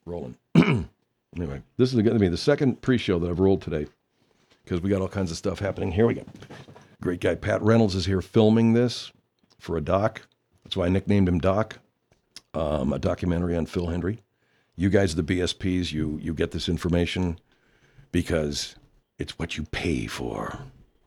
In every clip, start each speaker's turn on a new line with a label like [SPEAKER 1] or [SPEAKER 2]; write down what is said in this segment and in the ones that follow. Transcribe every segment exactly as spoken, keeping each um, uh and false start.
[SPEAKER 1] Rolling. Anyway, this is going to be the second pre-show that I've rolled today because we got all kinds of stuff happening. Here we go. Great guy Pat Reynolds is here filming this for a doc. That's why I nicknamed him Doc. Um, a documentary on Phil Hendry. You guys, the B S Ps, you you get this information because it's what you pay for.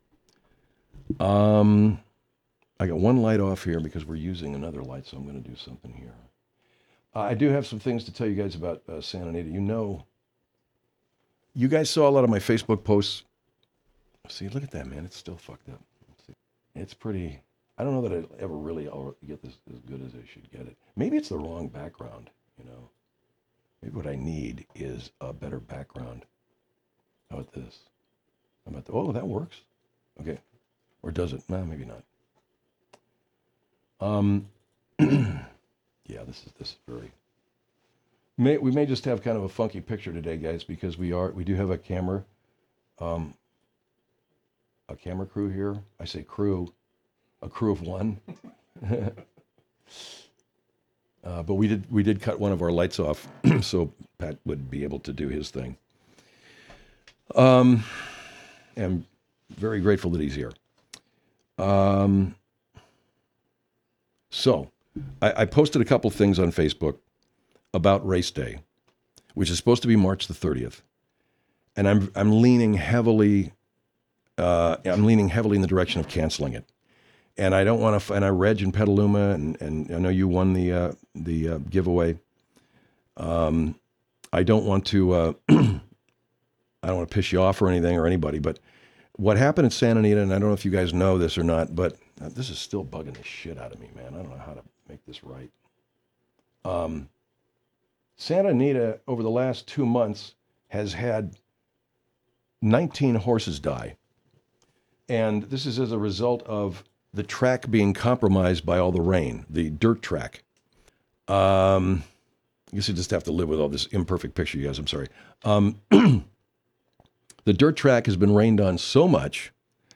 [SPEAKER 1] Um, I got one light off here because we're using another light, so I'm going to do something here. Uh, I do have some things to tell you guys about uh, Santa Anita. You know, you guys saw a lot of my Facebook posts. See, look at that, man. It's still fucked up. It's pretty... I don't know that I'll ever really get this as good as I should get it. Maybe it's the wrong background, you know. Maybe what I need is a better background. How about this? How about the, oh, that works. Okay. Or does it? No, maybe not. Um, yeah, this is this is very. May, we may just have kind of a funky picture today, guys, because we are we do have a camera, um, a camera crew here. I say crew. A crew of one, uh, but we did we did cut one of our lights off so Pat would be able to do his thing. Um, I'm very grateful that he's here. Um, so I, I posted a couple things on Facebook about race day, which is supposed to be March the thirtieth, and I'm I'm leaning heavily uh, I'm leaning heavily in the direction of canceling it. And I don't want to. And I Reg in Petaluma, and, and I know you won the uh, the uh, giveaway. Um, I don't want to. Uh, I don't want to piss you off or anything or anybody. But what happened in Santa Anita, and I don't know if you guys know this or not, but uh, this is still bugging the shit out of me, man. I don't know how to make this right. Um, Santa Anita over the last two months has had nineteen horses die, and this is as a result of the track being compromised by all the rain, the dirt track. Um, I guess you just have to live with all this imperfect picture, you guys. I'm sorry. Um, the dirt track has been rained on so much,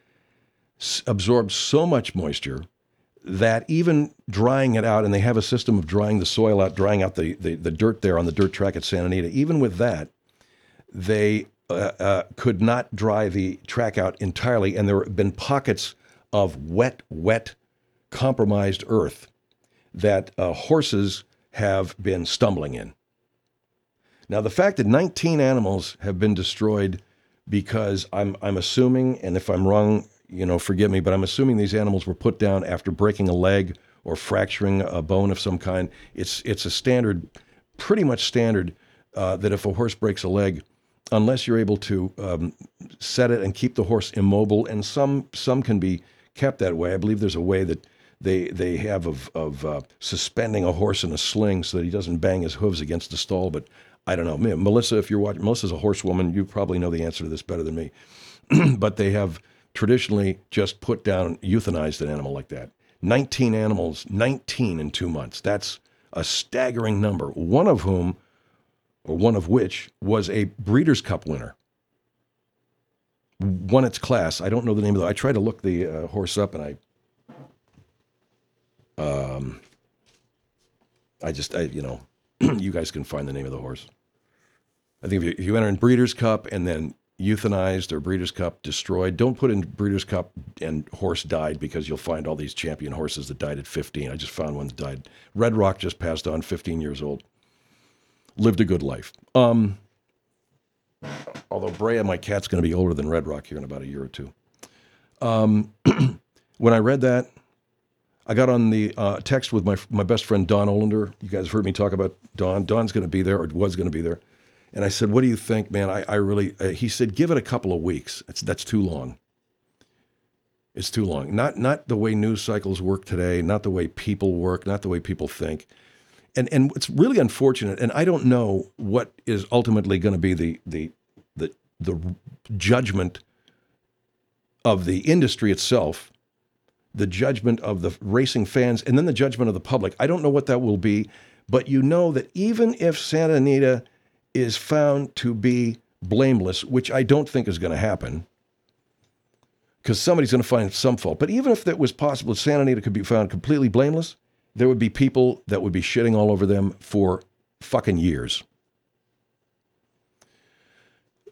[SPEAKER 1] s- absorbed so much moisture, that even drying it out, and they have a system of drying the soil out, drying out the, the, the dirt there on the dirt track at Santa Anita, even with that, they uh, uh, could not dry the track out entirely, and there have been pockets of wet, wet, compromised earth that uh, horses have been stumbling in. Now, the fact that nineteen animals have been destroyed because I'm I'm assuming, and if I'm wrong, you know, forgive me, but I'm assuming these animals were put down after breaking a leg or fracturing a bone of some kind. It's it's a standard, pretty much standard, uh, that if a horse breaks a leg, unless you're able to um, set it and keep the horse immobile, and some some can be kept that way. I believe there's a way that they they have of of uh, suspending a horse in a sling so that he doesn't bang his hooves against the stall. But I don't know. Melissa, if you're watching, Melissa's a horsewoman. You probably know the answer to this better than me. But they have traditionally just put down, euthanized an animal like that. nineteen animals, nineteen in two months. That's a staggering number. One of whom, or one of which, was a Breeders' Cup winner. Won its class. I don't know the name of it. I tried to look the uh, horse up, and I, um, I just, I, you know, you guys can find the name of the horse. I think if you, if you enter in Breeders' Cup and then euthanized or Breeders' Cup destroyed, don't put in Breeders' Cup and horse died, because you'll find all these champion horses that died at fifteen. I just found one that died. Red Rock just passed on, fifteen years old. Lived a good life. Um, although Brea, my cat's going to be older than Red Rock here in about a year or two. Um, when I read that, I got on the uh, text with my my best friend, Don Olander. You guys have heard me talk about Don. Don's going to be there, or was going to be there. And I said, what do you think, man? I, I really, uh, he said, give it a couple of weeks. That's, that's too long. It's too long. Not, not the way news cycles work today, not the way people work, not the way people think. And and it's really unfortunate, and I don't know what is ultimately going to be the the the the judgment of the industry itself, the judgment of the racing fans, and then the judgment of the public. I don't know what that will be, but you know that even if Santa Anita is found to be blameless, which I don't think is going to happen, because somebody's going to find some fault. But even if that was possible, Santa Anita could be found completely blameless, there would be people that would be shitting all over them for fucking years.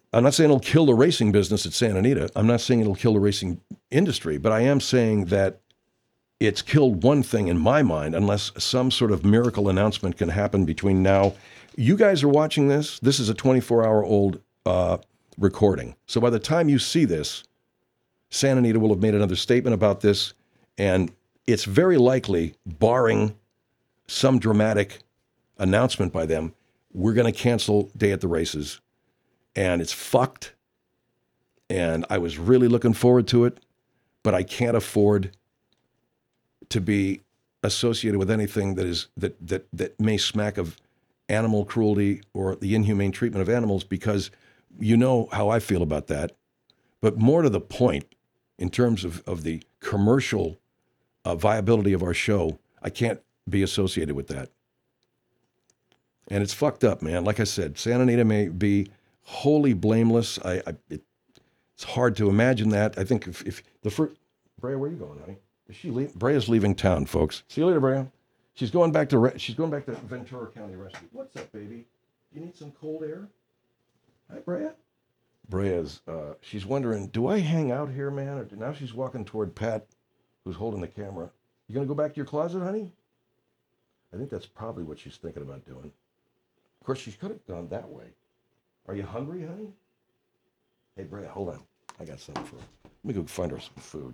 [SPEAKER 1] I'm not saying it'll kill the racing business at Santa Anita. I'm not saying it'll kill the racing industry, but I am saying that it's killed one thing in my mind, unless some sort of miracle announcement can happen between now. You guys are watching this. This is a twenty-four hour old uh, recording. So by the time you see this, Santa Anita will have made another statement about this, and it's very likely, barring some dramatic announcement by them, we're going to cancel Day at the Races. And it's fucked. And I was really looking forward to it, but I can't afford to be associated with anything that is that that that may smack of animal cruelty or the inhumane treatment of animals, because you know how I feel about that. But more to the point, in terms of, of the commercial uh, viability of our show, I can't be associated with that. And it's fucked up, man. Like I said, Santa Anita may be wholly blameless. I, I it, it's hard to imagine that. I think if, if the first... Brea, where are you going, honey? Is she leave? Brea's leaving town, folks. See you later, Brea. She's going back to re- she's going back to Ventura County Rescue. What's up, baby? You need some cold air? Hi, Brea. Brea's uh, she's wondering, do I hang out here, man? Or now she's walking toward Pat, who's holding the camera. You gonna go back to your closet, honey? I think that's probably what she's thinking about doing. Of course, she could have gone that way. Are you hungry, honey? Hey, Brea, hold on. I got something for her. Let me go find her some food.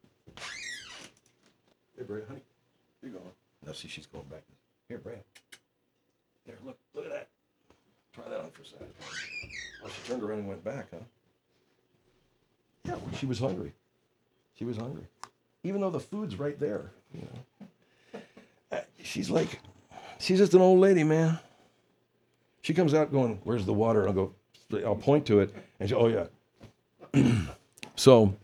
[SPEAKER 1] Hey, Brea, honey, where you going? Now, see, she's going back. Here, Brea. There, look, look at that. Try that on for a second. Oh, she turned around and went back, huh? Yeah, well, she was hungry. She was hungry. Even though the food's right there, you know. Uh, she's like, she's just an old lady, man. She comes out going, where's the water? And I'll go, I'll point to it. And she, oh, yeah. So,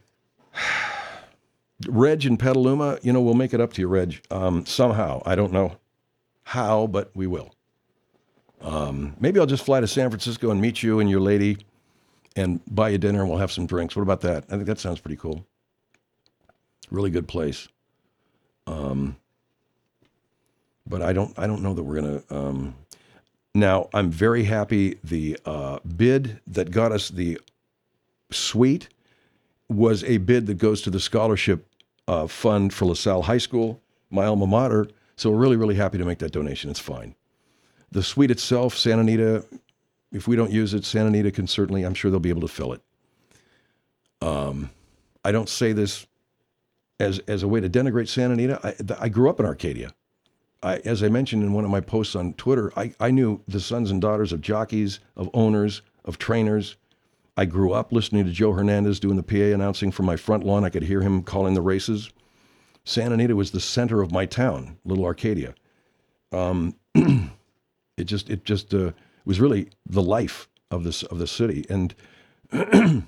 [SPEAKER 1] Reg in Petaluma, you know, we'll make it up to you, Reg, um, somehow. I don't know how, but we will. Um, maybe I'll just fly to San Francisco and meet you and your lady and buy you dinner and we'll have some drinks. What about that? I think that sounds pretty cool. Really good place. Um, but I don't, I don't know that we're going to, um, now I'm very happy. The, uh, bid that got us the suite was a bid that goes to the scholarship, uh, fund for LaSalle High School, my alma mater. So we're really, really happy to make that donation. It's fine. The suite itself, Santa Anita, if we don't use it, Santa Anita can certainly, I'm sure they'll be able to fill it. Um, I don't say this as as a way to denigrate Santa Anita. I, I grew up in Arcadia. I, as I mentioned in one of my posts on Twitter, I, I knew the sons and daughters of jockeys, of owners, of trainers. I grew up listening to Joe Hernandez doing the P A announcing from my front lawn. I could hear him calling the races. Santa Anita was the center of my town, Little Arcadia. Um, It just, it just uh, was really the life of this of the city, and I'm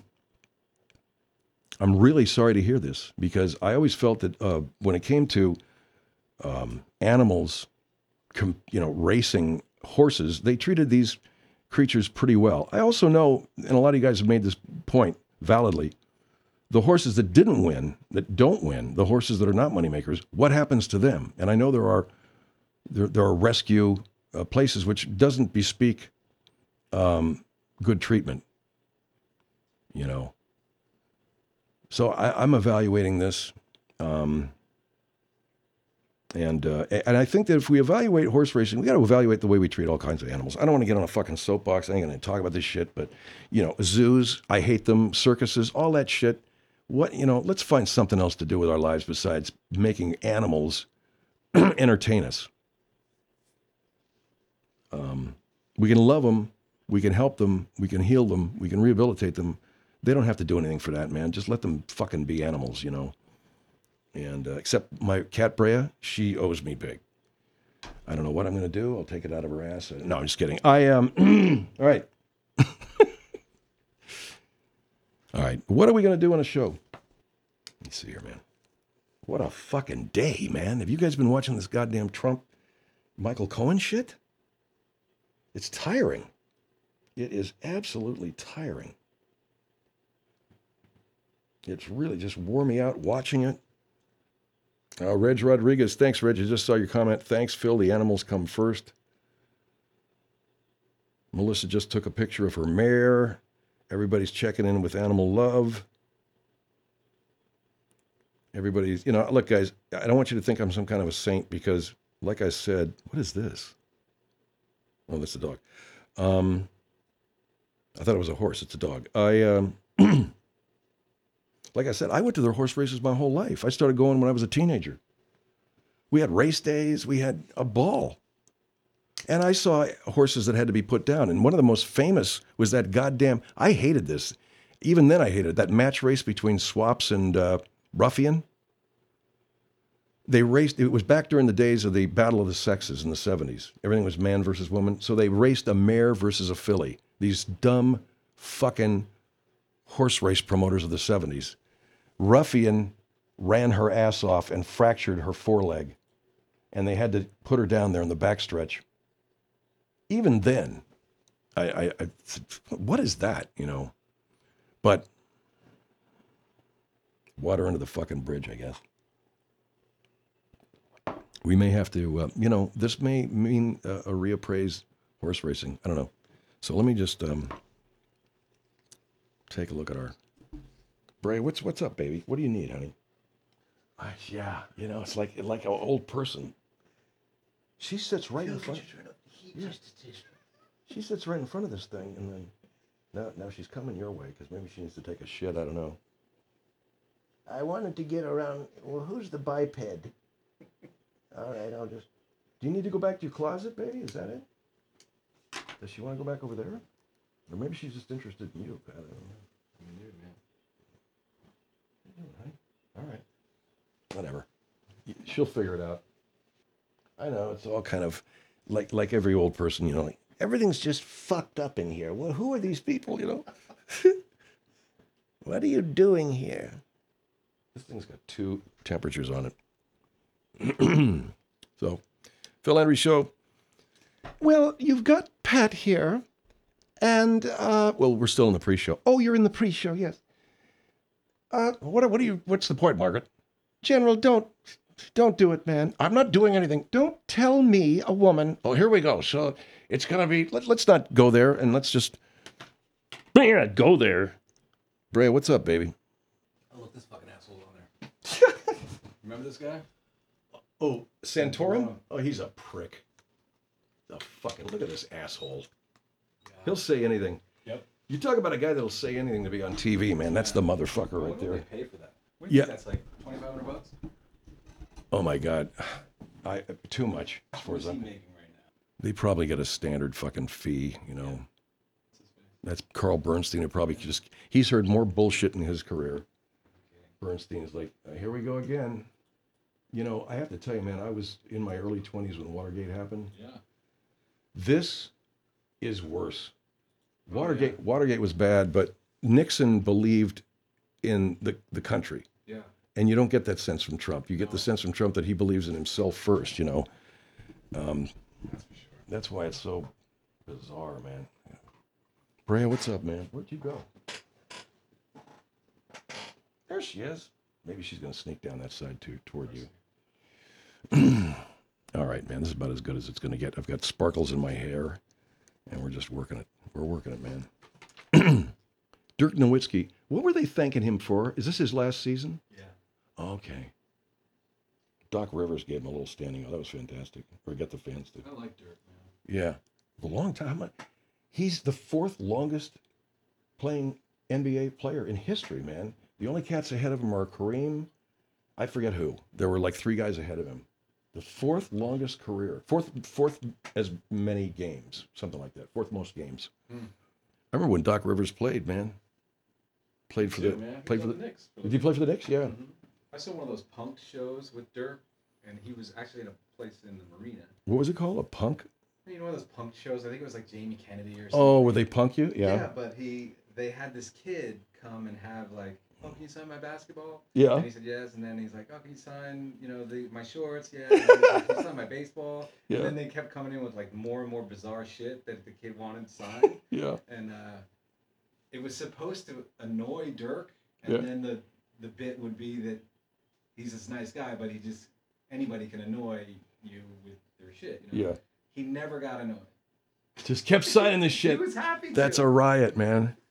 [SPEAKER 1] really sorry to hear this because I always felt that uh, when it came to um, animals, com- you know, racing horses, they treated these creatures pretty well. I also know, and a lot of you guys have made this point validly, the horses that didn't win, that don't win, the horses that are not moneymakers, what happens to them? And I know there are there, there are rescue Uh, places which doesn't bespeak um, good treatment, you know. So I, I'm evaluating this, um, and uh, and I think that if we evaluate horse racing, we got to evaluate the way we treat all kinds of animals. I don't want to get on a fucking soapbox. I ain't going to talk about this shit, but you know, zoos, I hate them. Circuses, all that shit. What you know? Let's find something else to do with our lives besides making animals entertain us. Um, we can love them, we can help them, we can heal them, we can rehabilitate them. They don't have to do anything for that, man. Just let them fucking be animals, you know. And uh, except my cat Brea, she owes me big. I don't know what I'm going to do. I'll take it out of her ass. No, I'm just kidding. I um. All right. All right. What are we going to do on a show? Let me see here, man. What a fucking day, man. Have you guys been watching this goddamn Trump, Michael Cohen shit? It's tiring. It is absolutely tiring. It's really just wore me out watching it. Uh, Reg Rodriguez, thanks, Reg. I just saw your comment. Thanks, Phil. The animals come first. Melissa just took a picture of her mare. Everybody's checking in with Animal Love. Everybody's, you know, look, guys, I don't want you to think I'm some kind of a saint because, like I said, what is this? Oh, that's a dog. Um, I thought it was a horse. It's a dog. I, um, like I said, I went to the horse races my whole life. I started going when I was a teenager. We had race days. We had a ball. And I saw horses that had to be put down. And one of the most famous was that goddamn, I hated this. Even then I hated it. That match race between Swaps and uh, Ruffian. They raced, it was back during the days of the Battle of the Sexes in the seventies. Everything was man versus woman. So they raced a mare versus a filly. These dumb fucking horse race promoters of the seventies. Ruffian ran her ass off and fractured her foreleg. And they had to put her down there in the backstretch. Even then, I, I, I, what is that, you know? But water under the fucking bridge, I guess. We may have to, uh, you know, this may mean uh, a reappraised horse racing. I don't know. So let me just um, take a look at our... Bray, what's what's up, baby? What do you need, honey? Uh, yeah, you know, it's like like an old person. She sits right in front. Yeah. She sits right in front of this thing, and then now now she's coming your way because maybe she needs to take a shit. I don't know. I wanted to get around. Well, who's the biped? All right, I'll just. Do you need to go back to your closet, baby? Is that it? Does she want to go back over there, or maybe she's just interested in you? I don't know. All right. All right. Whatever. She'll figure it out. I know, it's all kind of like like every old person, you know, like, everything's just fucked up in here. Well, who are these people, you know? What are you doing here? This thing's got two temperatures on it. So, Phil Henry Show. Well, you've got Pat here. And, uh, well, we're still in the pre-show. Oh, you're in the pre-show, yes. Uh, what, what are you, what's the point, Margaret? General, don't, don't do it, man. I'm not doing anything. Don't tell me, a woman. Oh, here we go. So it's going to be, let, let's not go there and let's just, yeah, go there. Bray, what's up, baby?
[SPEAKER 2] Oh, look, this fucking asshole's on there. Remember this guy?
[SPEAKER 1] Oh, Santorum? Oh, he's a prick. The fucking, look at this asshole. Yeah. He'll say anything.
[SPEAKER 2] Yep.
[SPEAKER 1] You talk about a guy that'll say anything to be on T V, man. That's the motherfucker right
[SPEAKER 2] what
[SPEAKER 1] there.
[SPEAKER 2] What do they pay for that? What do you
[SPEAKER 1] Yeah.
[SPEAKER 2] think that's like twenty-five hundred bucks?
[SPEAKER 1] Oh my God, I too much. As far
[SPEAKER 2] What
[SPEAKER 1] as
[SPEAKER 2] is he
[SPEAKER 1] I'm,
[SPEAKER 2] making right now?
[SPEAKER 1] they probably get a standard fucking fee, you know. That's Carl Bernstein. Who probably just he's heard more bullshit in his career. Okay. Bernstein is like, here we go again. You know, I have to tell you, man, I was in my early twenties when Watergate happened.
[SPEAKER 2] Yeah.
[SPEAKER 1] This is worse.
[SPEAKER 2] Oh,
[SPEAKER 1] Watergate,
[SPEAKER 2] yeah.
[SPEAKER 1] Watergate was bad, but Nixon believed in the, the country.
[SPEAKER 2] Yeah.
[SPEAKER 1] And you don't get that sense from Trump. You get
[SPEAKER 2] No.
[SPEAKER 1] the sense from Trump that he believes in himself first, you know. Um,
[SPEAKER 2] That's for sure.
[SPEAKER 1] that's why it's so bizarre, man. Brea, what's up, man? Where'd you go? There she is. Maybe she's going to sneak down that side too, toward you. All right, man. This is about as good as it's going to get. I've got sparkles in my hair, and we're just working it. We're working it, man. Dirk Nowitzki. What were they thanking him for? Is this his last season?
[SPEAKER 2] Yeah.
[SPEAKER 1] Okay. Doc Rivers gave him a little standing. Oh, that was fantastic. Or get the fans to.
[SPEAKER 2] I like Dirk, man.
[SPEAKER 1] Yeah. A long time. He's the fourth longest playing N B A player in history, man. The only cats ahead of him are Kareem. I forget who. There were like three guys ahead of him. The fourth longest career. Fourth fourth as many games. Something like that. Fourth most games. Hmm. I remember when Doc Rivers played, man. Played for
[SPEAKER 2] too,
[SPEAKER 1] the
[SPEAKER 2] man.
[SPEAKER 1] played for the,
[SPEAKER 2] the Knicks. For
[SPEAKER 1] Did you play for the Knicks? Yeah.
[SPEAKER 2] Mm-hmm. I saw one of those punk shows with Dirk, and he was actually in a place in the marina.
[SPEAKER 1] What was it called? A punk?
[SPEAKER 2] You know, one of those punk shows. I think it was like Jamie Kennedy or something.
[SPEAKER 1] Oh, were they punk you? Yeah.
[SPEAKER 2] Yeah, but he they had this kid come and have like, oh, can you sign my basketball?
[SPEAKER 1] Yeah.
[SPEAKER 2] And he said yes, and then he's like, oh, can you sign, you know, the my shorts? Yeah. And then he's like, can you sign my baseball?
[SPEAKER 1] Yeah.
[SPEAKER 2] And then they kept coming in with like more and more bizarre shit that the kid wanted signed.
[SPEAKER 1] Yeah.
[SPEAKER 2] And uh, it was supposed to annoy Dirk, and
[SPEAKER 1] Yeah.
[SPEAKER 2] then the the bit would be that he's this nice guy, but he just anybody can annoy you with their shit. You know?
[SPEAKER 1] Yeah.
[SPEAKER 2] He never got annoyed.
[SPEAKER 1] Just kept signing this shit.
[SPEAKER 2] He was happy.
[SPEAKER 1] That's
[SPEAKER 2] to.
[SPEAKER 1] a riot, man.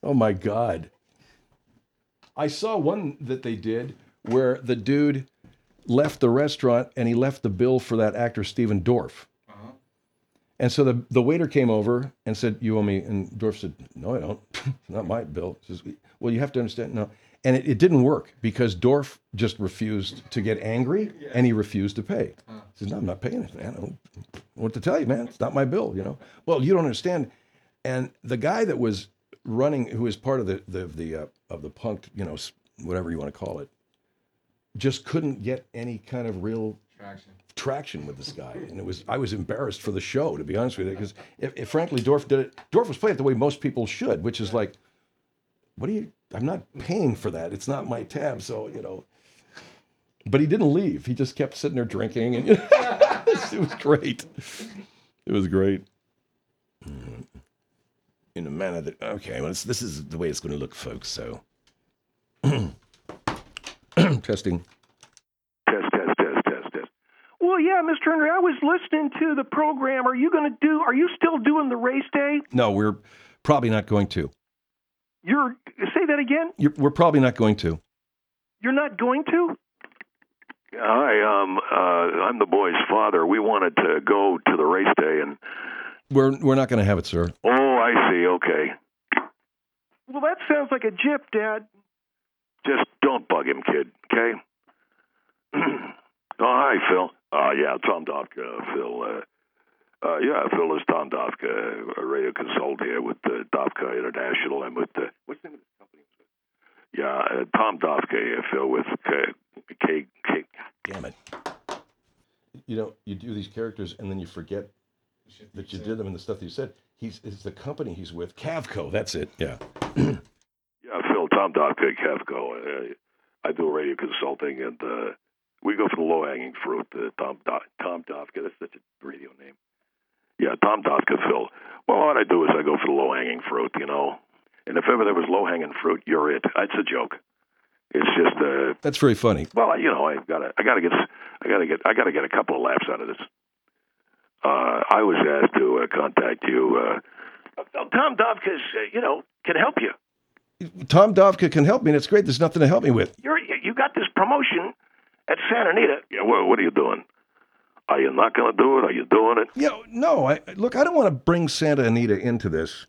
[SPEAKER 1] Oh my God. I saw one that they did where the dude left the restaurant and he left the bill for that actor Steven Dorff.
[SPEAKER 2] Uh-huh.
[SPEAKER 1] And so the, the waiter came over and said, "You owe me." And Dorff said, "No, I don't. It's not my bill." He says, "Well, you have to understand." No. And it, it didn't work because Dorff just refused to get angry
[SPEAKER 2] Yeah.
[SPEAKER 1] and he refused to pay.
[SPEAKER 2] Huh.
[SPEAKER 1] He says, "No, I'm not paying it, man. I don't know what to tell you, man. It's not my bill, you know." Well, you don't understand. And the guy that was running, who was part of the, the, the uh, of the punk, you know, s- whatever you want to call it, just couldn't get any kind of real
[SPEAKER 2] Traction.
[SPEAKER 1] traction with this guy, and it was I was embarrassed for the show, to be honest with you, because if, if frankly Dorff did it, Dorff was playing it the way most people should, which is like, what do you? I'm not paying for that. It's not my tab, so you know. But he didn't leave. He just kept sitting there drinking, and you know, it was great. It was great. In a manner that okay, well, it's, this is the way it's going to look, folks. So, testing.
[SPEAKER 3] Test, test, test, test, test. Well, yeah, Mister Henry, I was listening to the program. Are you going to do, are you still doing the race day?
[SPEAKER 1] No, we're probably not going to.
[SPEAKER 3] You're, say that again?
[SPEAKER 1] You're, we're probably not going to.
[SPEAKER 3] You're not going to?
[SPEAKER 4] Hi, um, uh, I'm the boy's father. We wanted to go to the race day, and
[SPEAKER 1] We're we're not going to have it, sir.
[SPEAKER 4] oh, I see. Okay,
[SPEAKER 3] Well, that sounds like a jip, Dad.
[SPEAKER 4] just don't bug him, kid. Okay. oh, hi, Phil. Uh, yeah, Tom Dofka, Phil. Uh, uh, yeah, Phil is Tom Dofka, a radio consult here with uh, Dofka International. I'm with the what's the name of this company? Yeah, uh, Tom Dofka here, Phil, with K. K, K
[SPEAKER 1] Damn it. You know, you do these characters and then you forget
[SPEAKER 2] The shit
[SPEAKER 1] that you
[SPEAKER 2] said.
[SPEAKER 1] did them and the stuff that you said. He's it's the company he's with, Cavco. That's it. Yeah.
[SPEAKER 4] Yeah, Phil, Tom Dofka, Cavco. Uh, I do radio consulting, and uh, we go for the low-hanging fruit. Uh, Tom Do- Tom Dofka, that's such a radio name. Yeah, Tom Dofka, Phil. Well, what I do is I go for the low-hanging fruit, you know. And if ever there was low-hanging fruit, you're it. It's a joke. It's just, uh,
[SPEAKER 1] That's very funny.
[SPEAKER 4] well, you know, I gotta, I gotta get, I gotta get, I gotta get a couple of laughs out of this. Uh, I was asked to uh, contact you. Uh, Tom Dofka's, uh, you know, can help you.
[SPEAKER 1] Tom Dofka can help me, and it's great. There's nothing to help me with.
[SPEAKER 4] You're, you got this promotion at Santa Anita. Yeah, well, what are you doing? Are you not going to do it? Are you doing it?
[SPEAKER 1] Yeah, no, I look, I don't want to bring Santa Anita into this.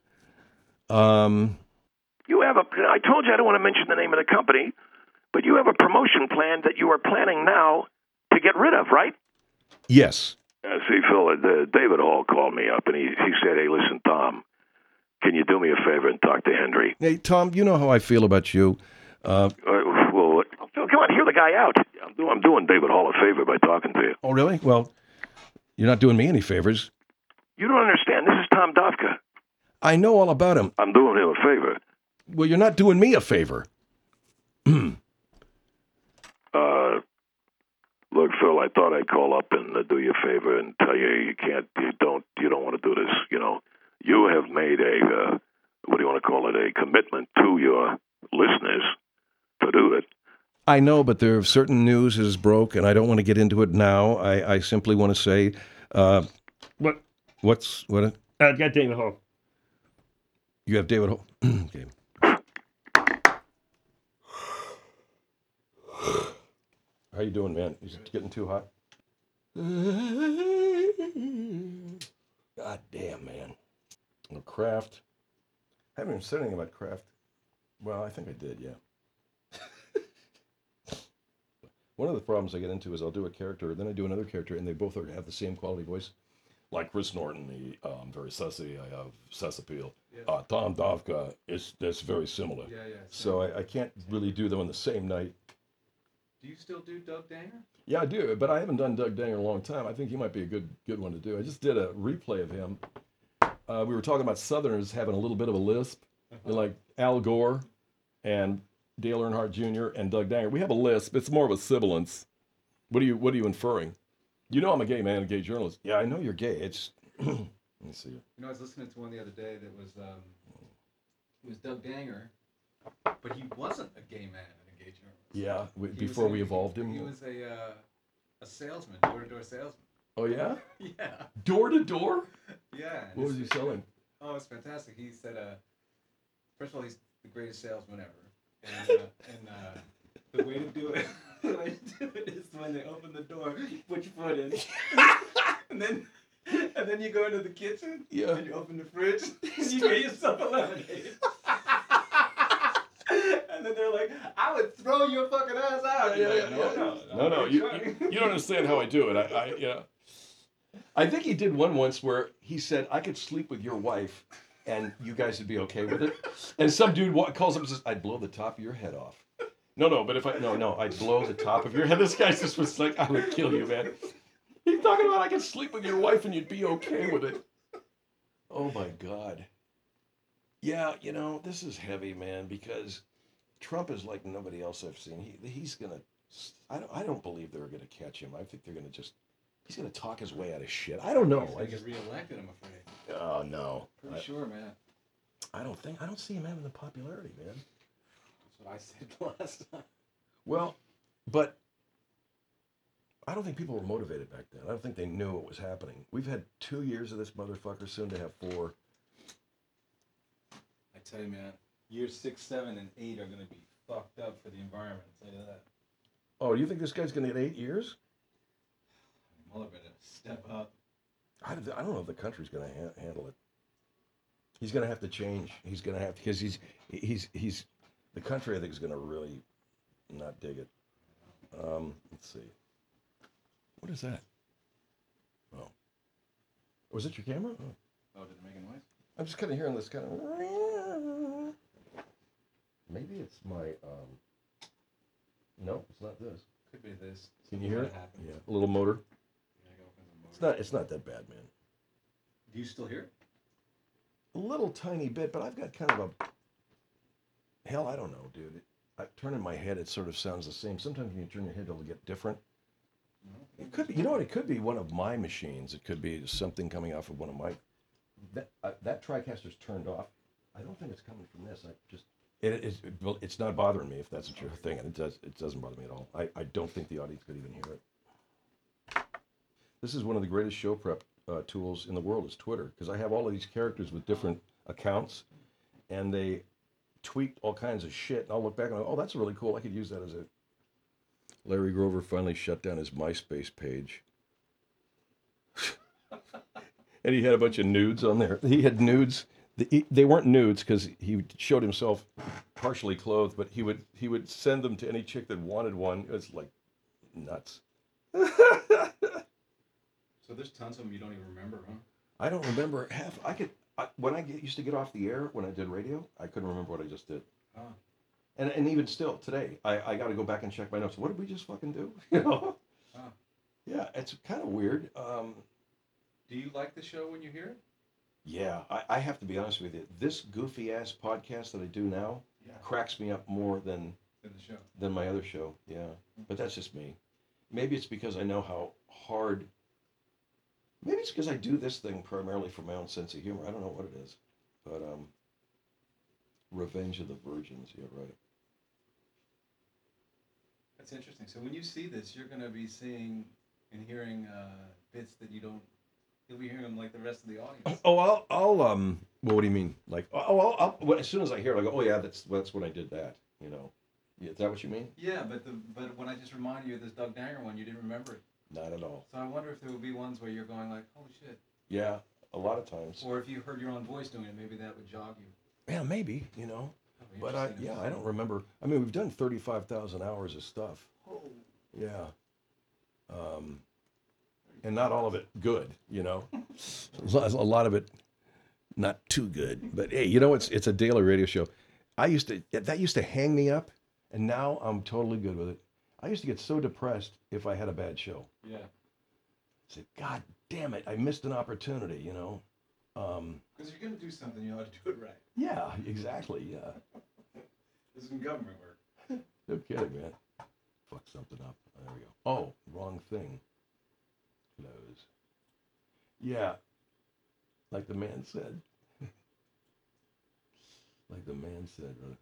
[SPEAKER 1] Um,
[SPEAKER 4] You have a. I told you I don't want to mention the name of the company, but you have a promotion plan that you are planning now to get rid of, right?
[SPEAKER 1] yes.
[SPEAKER 4] Uh, see, Phil, uh, David Hall called me up and he he said, "Hey, listen, Tom, can you do me a favor and talk to Henry?"
[SPEAKER 1] Hey, Tom, you know how I feel about you. Uh,
[SPEAKER 4] Uh, well, Phil, come on, hear the guy out. I'm doing, I'm doing David Hall a favor by talking to you.
[SPEAKER 1] oh, really? Well, you're not doing me any favors.
[SPEAKER 4] You don't understand. This is Tom Dofka.
[SPEAKER 1] I know all about him.
[SPEAKER 4] I'm doing him a favor.
[SPEAKER 1] Well, you're not doing me a favor.
[SPEAKER 4] Uh, look, Phil, I thought I'd call up and uh, do you a favor and tell you you can't, you don't, you don't want to do this. You know, you have made a, uh, what do you want to call it, a commitment to your listeners to do it.
[SPEAKER 1] I know, but there are certain news is broke, and I don't want to get into it now. I, I simply want to say, uh,
[SPEAKER 5] What?
[SPEAKER 1] what's what?
[SPEAKER 5] Uh, I got David Hall.
[SPEAKER 1] You have David Hall. Okay. How you doing, man? Is it getting too hot? God damn, man. Well, Kraft. I haven't even said anything about Kraft. Well, I think I did, yeah. One of the problems I get into is I'll do a character, then I do another character, and they both are, have the same quality voice. Like Chris Norton, the um, very sussy. I have suss appeal.
[SPEAKER 2] Yeah.
[SPEAKER 1] Uh, Tom Dofka is that's very similar.
[SPEAKER 2] Yeah, yeah.
[SPEAKER 1] So I, I can't really do them on the same night.
[SPEAKER 2] Do you still do Doug Danger?
[SPEAKER 1] Yeah, I do, but I haven't done Doug Danger in a long time. I think he might be a good good one to do. I just did a replay of him. Uh, we were talking about Southerners having a little bit of a lisp, you know, like Al Gore and Dale Earnhardt Junior and Doug Danger. We have a lisp. It's more of a sibilance. What are you What are you inferring? You know I'm a gay man, a gay journalist. Yeah, I know you're gay. It's let me see.
[SPEAKER 2] You know, I was listening to one the other day that was, um, it was Doug Danger, but he wasn't a gay man and a gay journalist.
[SPEAKER 1] Yeah, we,
[SPEAKER 2] He was
[SPEAKER 1] before
[SPEAKER 2] a-
[SPEAKER 1] we evolved him.
[SPEAKER 2] He was a uh, a salesman, door to door salesman.
[SPEAKER 1] Oh yeah,
[SPEAKER 2] Yeah,
[SPEAKER 1] door to door.
[SPEAKER 2] yeah. and
[SPEAKER 1] What was
[SPEAKER 2] this-
[SPEAKER 1] he selling?
[SPEAKER 2] Oh, it's fantastic. He said, uh, first of all, he's the greatest salesman ever. And, uh, and uh, the way to do it, the way to do it is when they open the door, you put your foot in, and then and then you go into the kitchen,
[SPEAKER 1] Yeah.
[SPEAKER 2] and you open the fridge, and you get yourself a lemonade. And then they're like, I would throw your fucking ass out.
[SPEAKER 1] Yeah,
[SPEAKER 2] You're
[SPEAKER 1] yeah,
[SPEAKER 2] like,
[SPEAKER 1] yeah,
[SPEAKER 2] no,
[SPEAKER 1] yeah. No, no, you, you, you don't understand how I do it. I, I, you know, I think he did one once where he said, I could sleep with your wife and you guys would be okay with it. And some dude wa- calls up and says, I'd blow the top of your head off. No, no, but if I, no, no, I'd blow the top of your head. This guy just was like, I would kill you, man. He's talking about I could sleep with your wife and you'd be okay with it. Oh my God. Yeah, you know, this is heavy, man, because Trump is like nobody else I've seen. He he's gonna. I don't. I don't believe they're gonna catch him. I think they're gonna just. He's gonna talk his way out of shit. I don't know.
[SPEAKER 2] He's
[SPEAKER 1] I
[SPEAKER 2] gonna get
[SPEAKER 1] just.
[SPEAKER 2] reelected, I'm afraid.
[SPEAKER 1] Oh no.
[SPEAKER 2] Pretty
[SPEAKER 1] I,
[SPEAKER 2] sure, man.
[SPEAKER 1] I don't think. I don't see him having the popularity, man.
[SPEAKER 2] That's what I said last time.
[SPEAKER 1] Well, but. I don't think people were motivated back then. I don't think they knew what was happening. We've had two years of this motherfucker. Soon to have four.
[SPEAKER 2] I tell you, man, years six, seven, and eight are gonna be fucked up for the environment. I'll tell you that.
[SPEAKER 1] Oh, do you think this guy's gonna get eight years?
[SPEAKER 2] Mueller better step up.
[SPEAKER 1] I, I don't know if the country's going to ha- handle it. He's going to have to change. He's going to have because he's he's he's the country. I think is going to really not dig it. Um, let's see. What is that? Oh, was it your camera? Oh.
[SPEAKER 2] Oh, did it make a noise?
[SPEAKER 1] I'm just kind of hearing this kind of. Maybe it's my. Um... No, it's not this.
[SPEAKER 2] Could be this.
[SPEAKER 1] Can you hear it?
[SPEAKER 2] Something happened.
[SPEAKER 1] Yeah, a little motor.
[SPEAKER 2] Yeah, I gotta open the motor.
[SPEAKER 1] It's not. It's not that bad, man.
[SPEAKER 2] Do you still hear it?
[SPEAKER 1] A little tiny bit, but I've got kind of a. Hell, I don't know, dude. It, I turning my head, it sort of sounds the same. Sometimes when you turn your head, it'll get different.
[SPEAKER 2] No.
[SPEAKER 1] It could be. You know what? It could be one of my machines. It could be something coming off of one of my. That uh, that TriCaster's turned off. I don't think it's coming from this. I just. It is. It, well, it's not bothering me if that's what you're thinking. It does. It doesn't bother me at all. I, I don't think the audience could even hear it. This is one of the greatest show prep uh, tools in the world. Is Twitter, because I have all of these characters with different accounts, and they tweet all kinds of shit. And I'll look back and go, oh, that's really cool. I could use that as a. Larry Grover finally shut down his MySpace page. And he had a bunch of nudes on there. He had nudes. They weren't nudes because he showed himself partially clothed, but he would he would send them to any chick that wanted one. It was like nuts.
[SPEAKER 2] So there's tons of them you don't even remember, huh?
[SPEAKER 1] I don't remember half. I could I, when I get, used to get off the air when I did radio. I couldn't remember what I just did.
[SPEAKER 2] Oh.
[SPEAKER 1] And and even still today, I, I got to go back and check my notes. What did we just fucking do? You know?
[SPEAKER 2] Oh.
[SPEAKER 1] Yeah, it's kind of weird. Um,
[SPEAKER 2] Do you like the show when you hear it?
[SPEAKER 1] yeah, I, I have to be honest with you. This goofy ass podcast that I do now
[SPEAKER 2] Yeah.
[SPEAKER 1] cracks me up more than
[SPEAKER 2] In the show.
[SPEAKER 1] than my other show. Yeah, but that's just me. Maybe it's because I know how hard. Maybe it's because I do this thing primarily for my own sense of humor. I don't know what it is, but um. Revenge of the Virgins. Yeah, right.
[SPEAKER 2] That's interesting. So when you see this, you're gonna be seeing and hearing uh, bits that you don't. You'll be hearing them like the rest of the audience.
[SPEAKER 1] Oh, I'll, I'll um. Well, what do you mean? Like, oh, I'll, I'll, well, as soon as I hear it, I go, oh yeah, that's that's when I did that. You know. Yeah, is that what you mean?
[SPEAKER 2] Yeah, but the but when I just reminded you of this Doug Danger one, you didn't remember it.
[SPEAKER 1] Not at all.
[SPEAKER 2] So I wonder if there will be ones where you're going like, holy shit.
[SPEAKER 1] Yeah, a lot of times.
[SPEAKER 2] Or if you heard your own voice doing it, maybe that would jog you.
[SPEAKER 1] Yeah, maybe. You know.
[SPEAKER 2] That'd be
[SPEAKER 1] But I,
[SPEAKER 2] interesting to
[SPEAKER 1] yeah,
[SPEAKER 2] see.
[SPEAKER 1] I don't remember. I mean, we've done thirty-five thousand hours of stuff.
[SPEAKER 2] Oh.
[SPEAKER 1] Yeah. Um, and not all of it good, you know. A lot of it not too good. But hey, you know, it's it's a daily radio show. I used to that used to hang me up, and now I'm totally good with it. I used to get so depressed if I had a bad show.
[SPEAKER 2] Yeah.
[SPEAKER 1] I said, God damn it, I missed an opportunity, you know. Um,
[SPEAKER 2] Because you're gonna do something, you ought to do it right.
[SPEAKER 1] yeah, exactly. Yeah.
[SPEAKER 2] This is in government work.
[SPEAKER 1] No kidding, man. Fuck something up. There we go. Oh, wrong thing. Close. Yeah. Like the man said. Like the man said, brother.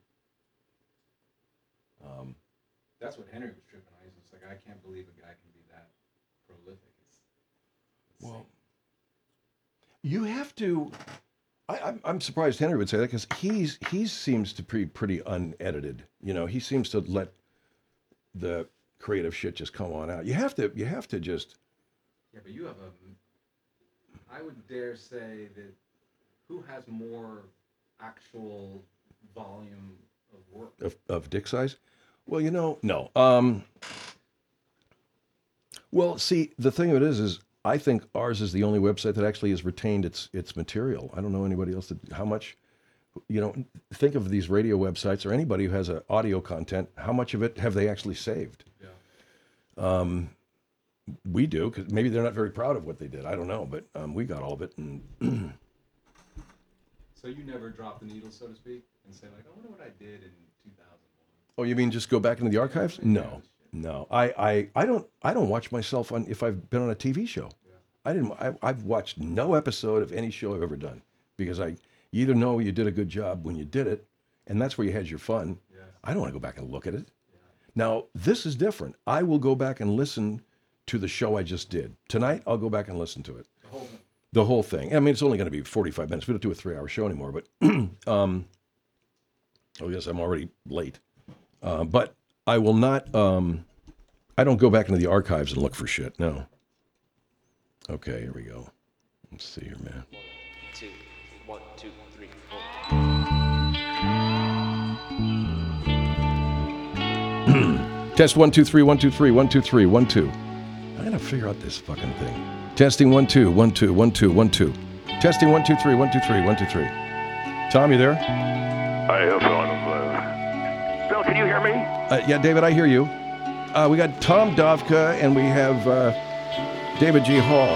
[SPEAKER 1] Um,
[SPEAKER 2] That's what Henry was tripping on. He's just like, I can't believe a guy can be that prolific. It's, it's
[SPEAKER 1] well, you have to. I, I'm, I'm surprised Henry would say that because he's he seems to be pretty unedited. You know, he seems to let the creative shit just come on out. You have to you have to just
[SPEAKER 2] Yeah, but you have a. I would dare say that who has more actual volume of work?
[SPEAKER 1] of, of dick size. Well, you know, no. Um, well, see, the thing of it is, is I think ours is the only website that actually has retained its its material. I don't know anybody else that how much. You know, think of these radio websites or anybody who has a audio content. How much of it have they actually saved?
[SPEAKER 2] Yeah.
[SPEAKER 1] Um, we do because maybe they're not very proud of what they did. I don't know, but um, we got all of it. And
[SPEAKER 2] So you never drop the needle, so to speak, and say like, I wonder what I did in two thousand one.
[SPEAKER 1] oh, you mean just go back into the archives? No, no. I, I, I don't I don't watch myself on if I've been on a T V show.
[SPEAKER 2] Yeah.
[SPEAKER 1] I didn't. I, I've watched no episode of any show I've ever done because I you either know you did a good job when you did it, and that's where you had your fun.
[SPEAKER 2] Yeah.
[SPEAKER 1] I don't want to go back and look at it.
[SPEAKER 2] Yeah.
[SPEAKER 1] Now this is different. I will go back and listen to the show I just did tonight. I'll go back and listen to it.
[SPEAKER 2] The whole thing.
[SPEAKER 1] The whole thing. I mean, it's only going to be forty-five minutes. We don't do a three-hour show anymore. But um, oh yes, I'm already late. Uh, but I will not. Um, I don't go back into the archives and look for shit. No. Okay, here we go. Let's see here, man.
[SPEAKER 6] Two, one, two, three, four.
[SPEAKER 1] Test one two three one two three one two three one two. I gotta figure out this fucking thing. Testing one two one two one two one two. Testing one two three one two three one two three. Tom, you there?
[SPEAKER 4] I have on him. Uh,
[SPEAKER 3] Bill, can you hear me?
[SPEAKER 1] Uh, yeah, David, I hear you. Uh, we got Tom Dovka and we have uh, David G. Hall.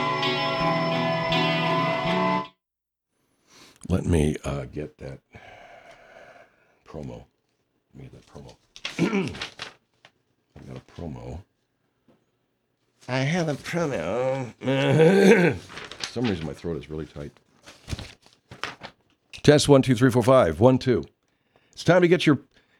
[SPEAKER 1] Let me uh, get that promo. Let me get that promo. I got a promo. I have a promo. For some reason, my throat is really tight. Test one, two, three, four, five. One, two. It's time to get your